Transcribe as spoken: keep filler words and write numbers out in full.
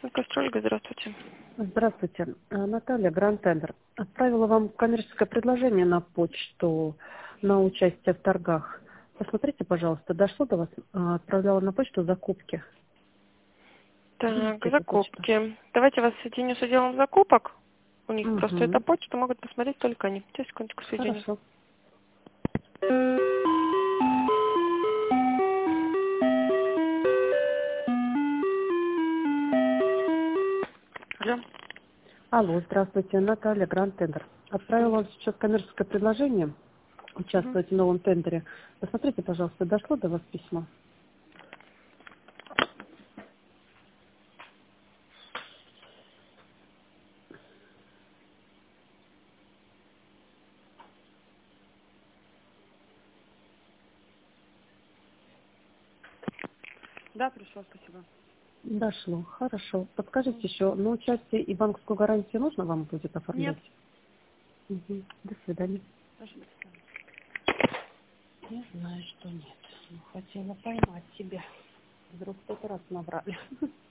Костя, Ольга, здравствуйте. Здравствуйте. А, Наталья, Гранд Тендер. Отправила вам коммерческое предложение на почту на участие в торгах. Посмотрите, пожалуйста, дошло до вас? А, Отправляла на почту закупки. Так, Видите эту почту? закупки. Давайте вас соединю с отделом закупок. У них просто эта Угу. почта, могут посмотреть только они. Сейчас, секундочку, соединю. Хорошо. Алло. Алло, здравствуйте. Наталья, Гранд Тендер. Отправила вам сейчас коммерческое предложение Мгм. участвовать в новом тендере. Посмотрите, пожалуйста, дошло до вас письмо? Да, пришло, спасибо. Дошло. Хорошо. Подскажите еще, на участие и банковскую гарантию нужно вам будет Нет. оформлять? Угу. До свидания. Даже не знаю. Я знаю, что нет. Но хотела поймать тебя. Вдруг в тот раз набрали.